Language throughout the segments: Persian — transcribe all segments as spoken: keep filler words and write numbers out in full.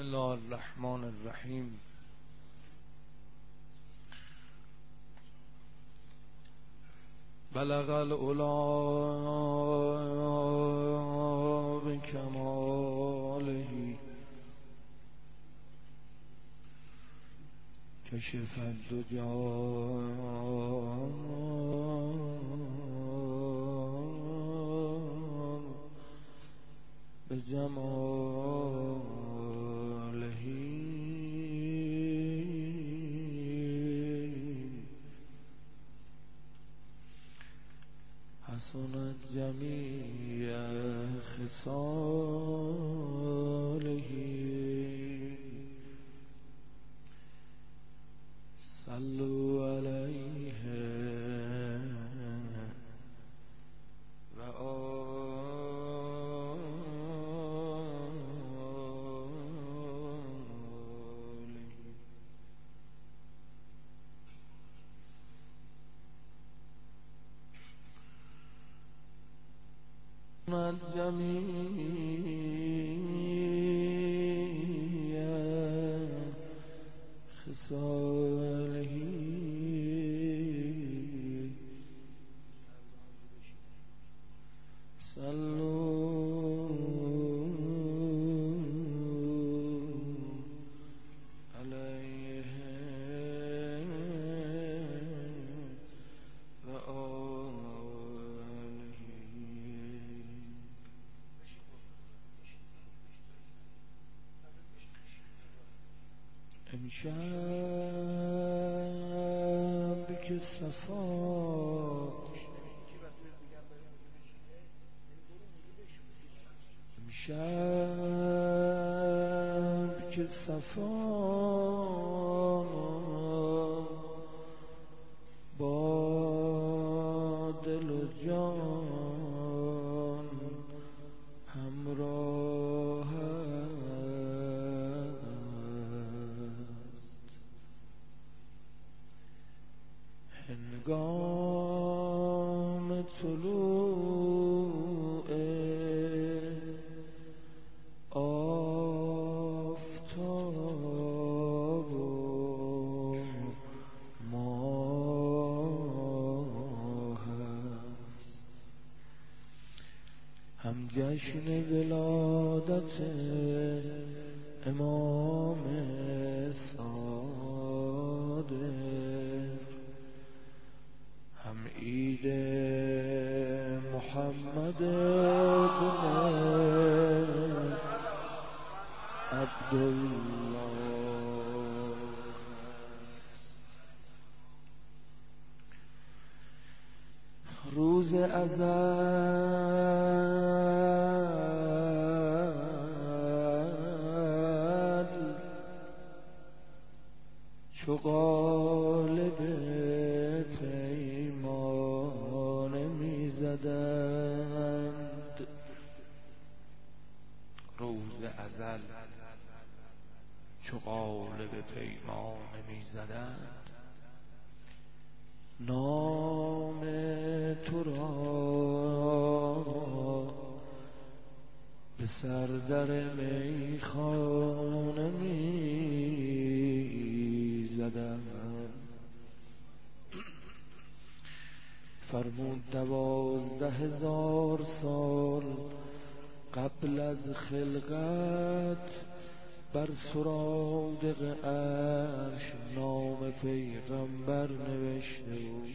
الله الرحمن الرحیم. بلغ العلا بکماله کشف الدجى بجماله حسنت جمیع خصاله صلوا علیه و آله جمیع خصاله صلوا علیه و آله. امشب که صفا امشب که صفا با دل و جان همراه است. هنگام طلوع آفتاب و ماه است، هم جشن ولادت امام صادق، هم عید محمد بن عبدالله. روز ازل چو قالب پیمانه می زدند. روز ازل چو قالب پیمانه می زدند، نام تو را به سردر میخانه می زدند. فرمود دوازده هزار سال قبل از خلقت بر سرادق عرش نام پیغمبر نوشته بود.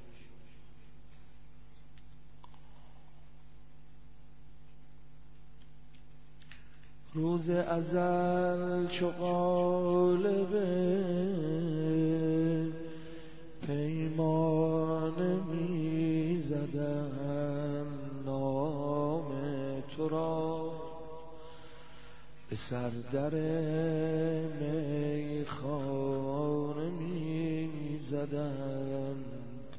روز ازل چو قالب پیمانه می زدند، نام تو را به سردر میخانه می زدند.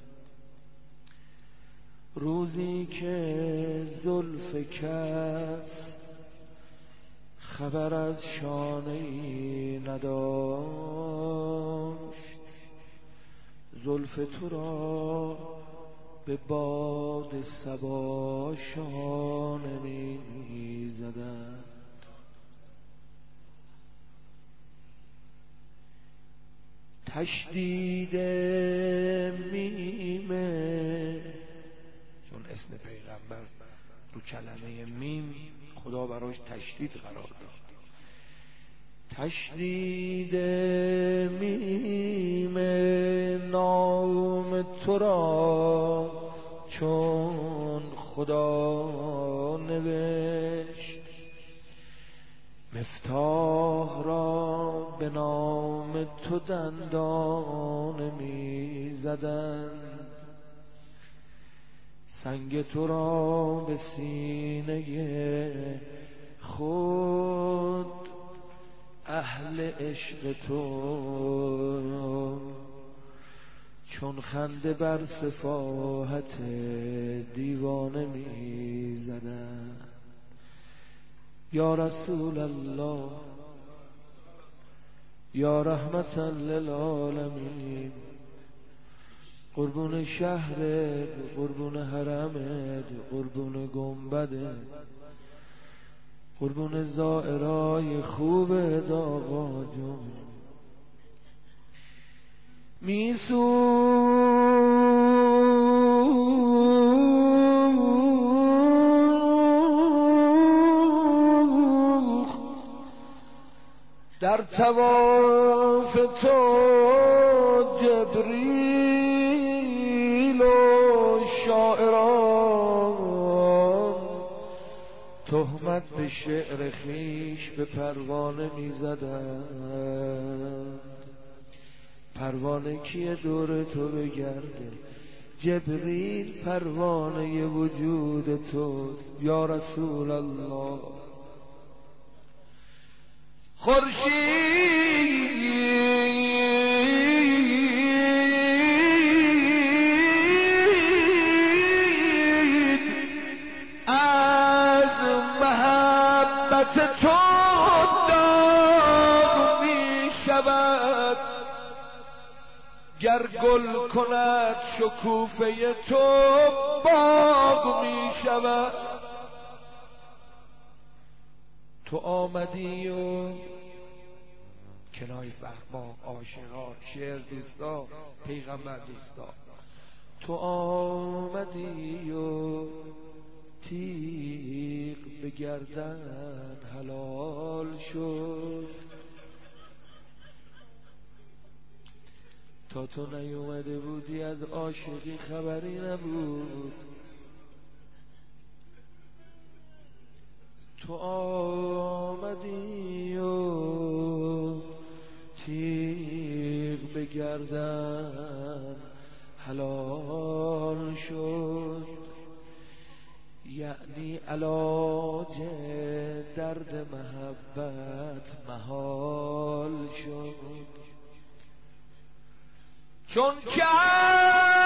روزی که زلف کس خبر از شانه ای نداشت، زلف تو را به باد صبا شانه می زدند. تشدید میمه، چون اسم پیغمبر رو کلمه میم خدا براش تشدید قرار داد. تشدید میم نام تو را چون خدا نوشت، مفتاح را به نام تو دندان می زدند، سنگ تو را به سینه خود اهل عشق تو چون خنده بر سفاهت دیوانه می زدند. یا رسول الله، یا رحمتا للعالمین، قربون شهرت، قربون حرمت، قربون گنبدت، قربون زائرای خوب آقا جون، میسوخت در طواف تو جبریل و شاعران، تهمت به شعر خویش به پروانه می زدند. پروانه کیه دور تو بگرده؟ جبریل پروانه وجود توست یا رسول الله. خورشید از محبت تو داغ می شود، گر گل کند شکوفه تو باغ می شود. تو آمدی و کنایه با عاشقان، شعر دوستا، پیغمبر دوستا، تو آمدی و تیغ به گردن حلال شد، تا تو نیومده بودی از عاشقی خبری نبود. تو آمدی و تیغ به گردن حلال شد، یعنی علاج درد محبت محال شد. چون که